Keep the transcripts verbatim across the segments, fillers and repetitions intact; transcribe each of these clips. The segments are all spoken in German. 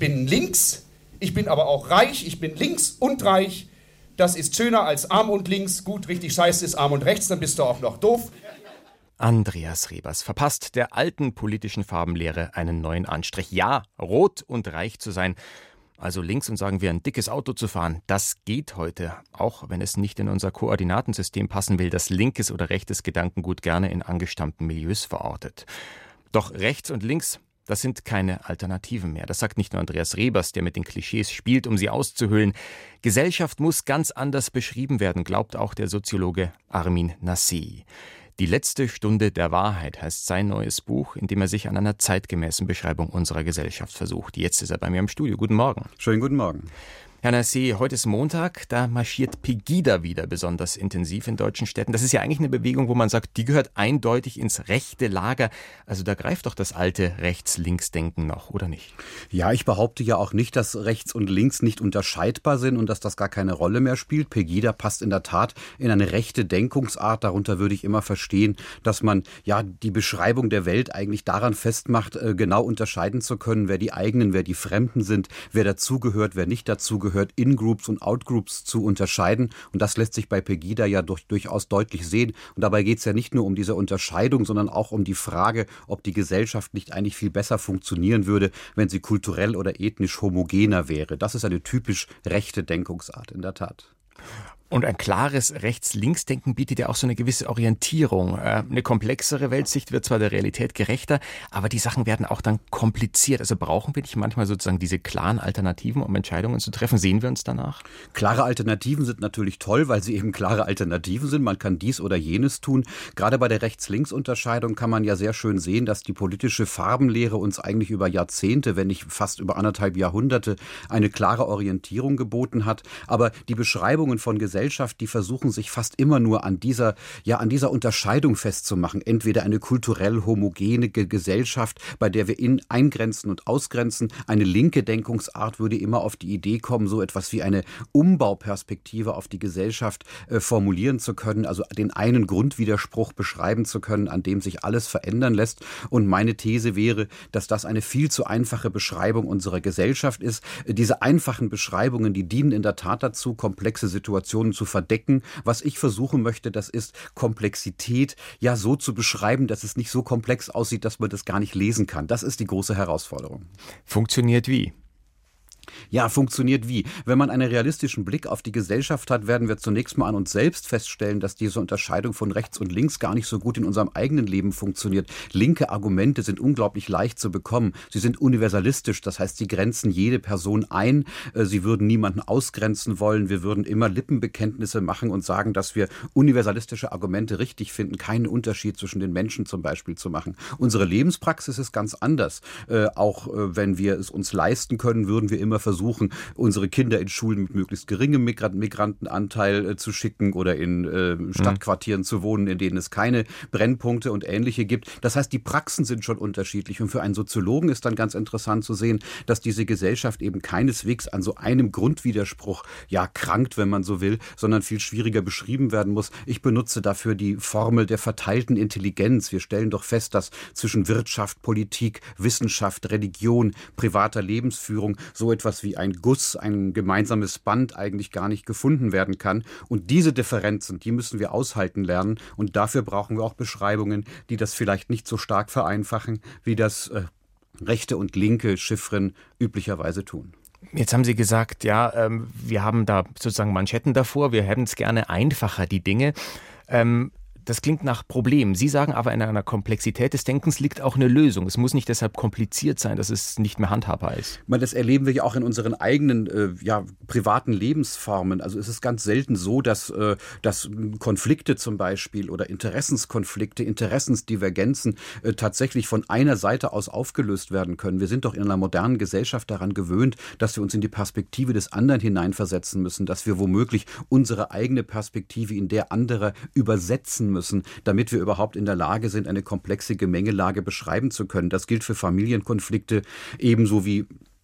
bin links, ich bin aber auch reich, ich bin links und reich. Das ist schöner als arm und links. Gut, richtig scheiße ist arm und rechts, dann bist du auch noch doof. Andreas Rebers verpasst der alten politischen Farbenlehre einen neuen Anstrich. Ja, rot und reich zu sein, also links und sagen wir ein dickes Auto zu fahren, das geht heute, auch wenn es nicht in unser Koordinatensystem passen will, das linkes oder rechtes Gedankengut gerne in angestammten Milieus verortet. Doch rechts und links, das sind keine Alternativen mehr. Das sagt nicht nur Andreas Rebers, der mit den Klischees spielt, um sie auszuhöhlen. Gesellschaft muss ganz anders beschrieben werden, glaubt auch der Soziologe Armin Nassei. Die letzte Stunde der Wahrheit heißt sein neues Buch, in dem er sich an einer zeitgemäßen Beschreibung unserer Gesellschaft versucht. Jetzt ist er bei mir im Studio. Guten Morgen. Schönen guten Morgen. Herr Nassei, heute ist Montag, da marschiert Pegida wieder besonders intensiv in deutschen Städten. Das ist ja eigentlich eine Bewegung, wo man sagt, die gehört eindeutig ins rechte Lager. Also da greift doch das alte Rechts-Links-Denken noch, oder nicht? Ja, ich behaupte ja auch nicht, dass rechts und links nicht unterscheidbar sind und dass das gar keine Rolle mehr spielt. Pegida passt in der Tat in eine rechte Denkungsart. Darunter würde ich immer verstehen, dass man ja die Beschreibung der Welt eigentlich daran festmacht, genau unterscheiden zu können, wer die eigenen, wer die Fremden sind, wer dazugehört, wer nicht dazugehört. Gehört, In-Groups und Out-Groups zu unterscheiden. Und das lässt sich bei Pegida ja durch, durchaus deutlich sehen. Und dabei geht es ja nicht nur um diese Unterscheidung, sondern auch um die Frage, ob die Gesellschaft nicht eigentlich viel besser funktionieren würde, wenn sie kulturell oder ethnisch homogener wäre. Das ist eine typisch rechte Denkungsart, in der Tat. Und ein klares Rechts-Links-Denken bietet ja auch so eine gewisse Orientierung. Eine komplexere Weltsicht wird zwar der Realität gerechter, aber die Sachen werden auch dann kompliziert. Also brauchen wir nicht manchmal sozusagen diese klaren Alternativen, um Entscheidungen zu treffen? Sehen wir uns danach? Klare Alternativen sind natürlich toll, weil sie eben klare Alternativen sind. Man kann dies oder jenes tun. Gerade bei der Rechts-Links-Unterscheidung kann man ja sehr schön sehen, dass die politische Farbenlehre uns eigentlich über Jahrzehnte, wenn nicht fast über anderthalb Jahrhunderte, eine klare Orientierung geboten hat. Aber die Beschreibungen von Gesellschaft die versuchen sich fast immer nur an dieser, ja, an dieser Unterscheidung festzumachen. Entweder eine kulturell homogene Gesellschaft, bei der wir in eingrenzen und ausgrenzen. Eine linke Denkungsart würde immer auf die Idee kommen, so etwas wie eine Umbauperspektive auf die Gesellschaft äh, formulieren zu können, also den einen Grundwiderspruch beschreiben zu können, an dem sich alles verändern lässt. Und meine These wäre, dass das eine viel zu einfache Beschreibung unserer Gesellschaft ist. Diese einfachen Beschreibungen, die dienen in der Tat dazu, komplexe Situationen zu verdecken. Was ich versuchen möchte, das ist Komplexität ja so zu beschreiben, dass es nicht so komplex aussieht, dass man das gar nicht lesen kann. Das ist die große Herausforderung. Funktioniert wie? Ja, funktioniert wie? Wenn man einen realistischen Blick auf die Gesellschaft hat, werden wir zunächst mal an uns selbst feststellen, dass diese Unterscheidung von rechts und links gar nicht so gut in unserem eigenen Leben funktioniert. Linke Argumente sind unglaublich leicht zu bekommen. Sie sind universalistisch, das heißt, sie grenzen jede Person ein. Sie würden niemanden ausgrenzen wollen. Wir würden immer Lippenbekenntnisse machen und sagen, dass wir universalistische Argumente richtig finden, keinen Unterschied zwischen den Menschen zum Beispiel zu machen. Unsere Lebenspraxis ist ganz anders. Äh, auch äh, wenn wir es uns leisten können, würden wir immer versuchen, unsere Kinder in Schulen mit möglichst geringem Migrantenanteil äh, zu schicken oder in äh, Stadtquartieren mhm. zu wohnen, in denen es keine Brennpunkte und Ähnliche gibt. Das heißt, die Praxen sind schon unterschiedlich. Und für einen Soziologen ist dann ganz interessant zu sehen, dass diese Gesellschaft eben keineswegs an so einem Grundwiderspruch ja krankt, wenn man so will, sondern viel schwieriger beschrieben werden muss. Ich benutze dafür die Formel der verteilten Intelligenz. Wir stellen doch fest, dass zwischen Wirtschaft, Politik, Wissenschaft, Religion, privater Lebensführung so etwas wie ein Guss, ein gemeinsames Band eigentlich gar nicht gefunden werden kann. Und diese Differenzen, die müssen wir aushalten lernen. Und dafür brauchen wir auch Beschreibungen, die das vielleicht nicht so stark vereinfachen, wie das äh, rechte und linke Chiffren üblicherweise tun. Jetzt haben Sie gesagt, ja, ähm, wir haben da sozusagen Manschetten davor, wir hätten es gerne einfacher, die Dinge. Ähm, Das klingt nach Problem. Sie sagen aber, in einer Komplexität des Denkens liegt auch eine Lösung. Es muss nicht deshalb kompliziert sein, dass es nicht mehr handhabbar ist. Das erleben wir ja auch in unseren eigenen äh, ja, privaten Lebensformen. Also es ist ganz selten so, dass, äh, dass Konflikte zum Beispiel oder Interessenskonflikte, Interessensdivergenzen äh, tatsächlich von einer Seite aus aufgelöst werden können. Wir sind doch in einer modernen Gesellschaft daran gewöhnt, dass wir uns in die Perspektive des anderen hineinversetzen müssen, dass wir womöglich unsere eigene Perspektive in der anderer übersetzen müssen, damit wir überhaupt in der Lage sind, eine komplexe Gemengelage beschreiben zu können. Das gilt für Familienkonflikte ebenso wie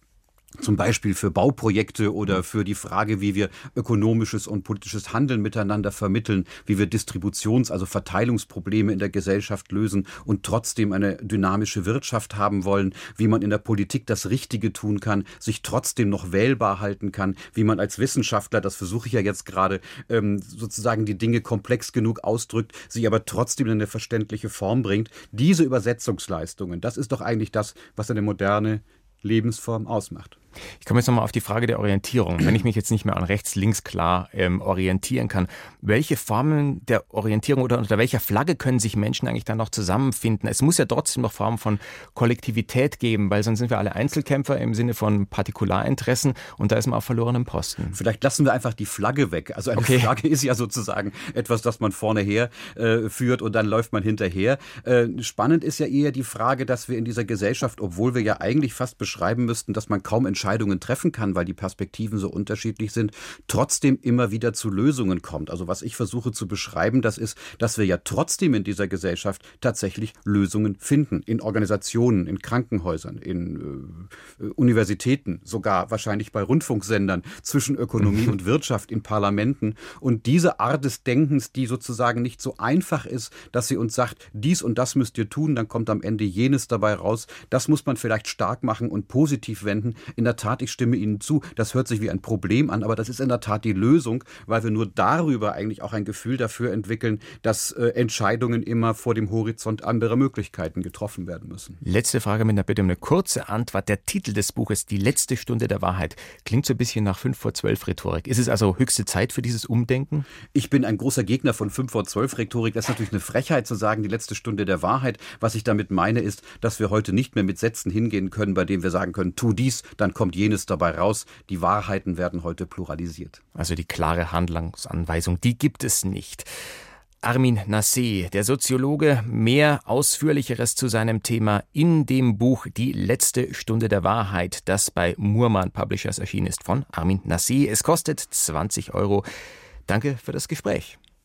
Zum Beispiel für Bauprojekte oder für die Frage, wie wir ökonomisches und politisches Handeln miteinander vermitteln, wie wir Distributions-, also Verteilungsprobleme in der Gesellschaft lösen und trotzdem eine dynamische Wirtschaft haben wollen, wie man in der Politik das Richtige tun kann, sich trotzdem noch wählbar halten kann, wie man als Wissenschaftler, das versuche ich ja jetzt gerade, ähm, sozusagen die Dinge komplex genug ausdrückt, sie aber trotzdem in eine verständliche Form bringt. Diese Übersetzungsleistungen, das ist doch eigentlich das, was eine moderne Lebensform ausmacht. Ich komme jetzt nochmal auf die Frage der Orientierung. Wenn ich mich jetzt nicht mehr an rechts, links klar ähm, orientieren kann, welche Formen der Orientierung oder unter welcher Flagge können sich Menschen eigentlich dann noch zusammenfinden? Es muss ja trotzdem noch Formen von Kollektivität geben, weil sonst sind wir alle Einzelkämpfer im Sinne von Partikularinteressen und da ist man auf verlorenem Posten. Vielleicht lassen wir einfach die Flagge weg. Also eine okay. Flagge ist ja sozusagen etwas, das man vorne her äh, führt und dann läuft man hinterher. Äh, spannend ist ja eher die Frage, dass wir in dieser Gesellschaft, obwohl wir ja eigentlich fast beschreiben müssten, dass man kaum Entscheidungen treffen kann, weil die Perspektiven so unterschiedlich sind, trotzdem immer wieder zu Lösungen kommt. Also was ich versuche zu beschreiben, das ist, dass wir ja trotzdem in dieser Gesellschaft tatsächlich Lösungen finden. In Organisationen, in Krankenhäusern, in äh, Universitäten, sogar wahrscheinlich bei Rundfunksendern, zwischen Ökonomie und Wirtschaft, in Parlamenten. Und diese Art des Denkens, die sozusagen nicht so einfach ist, dass sie uns sagt, dies und das müsst ihr tun, dann kommt am Ende jenes dabei raus. Das muss man vielleicht stark machen und positiv wenden. In der Tat, ich stimme Ihnen zu, das hört sich wie ein Problem an, aber das ist in der Tat die Lösung, weil wir nur darüber eigentlich auch ein Gefühl dafür entwickeln, dass äh, Entscheidungen immer vor dem Horizont anderer Möglichkeiten getroffen werden müssen. Letzte Frage mit einer Bitte um eine kurze Antwort. Der Titel des Buches, Die letzte Stunde der Wahrheit, klingt so ein bisschen nach fünf vor zwölf Rhetorik. Ist es also höchste Zeit für dieses Umdenken? Ich bin ein großer Gegner von fünf vor zwölf Rhetorik. Das ist natürlich eine Frechheit zu sagen, die letzte Stunde der Wahrheit. Was ich damit meine, ist, dass wir heute nicht mehr mit Sätzen hingehen können, bei denen wir sagen können, tu dies, dann kommt jenes dabei raus. Die Wahrheiten werden heute pluralisiert. Also die klare Handlungsanweisung, die gibt es nicht. Armin Nassé, der Soziologe, mehr Ausführlicheres zu seinem Thema in dem Buch Die letzte Stunde der Wahrheit, das bei Murmann Publishers erschienen ist, von Armin Nassé. Es kostet zwanzig Euro. Danke für das Gespräch.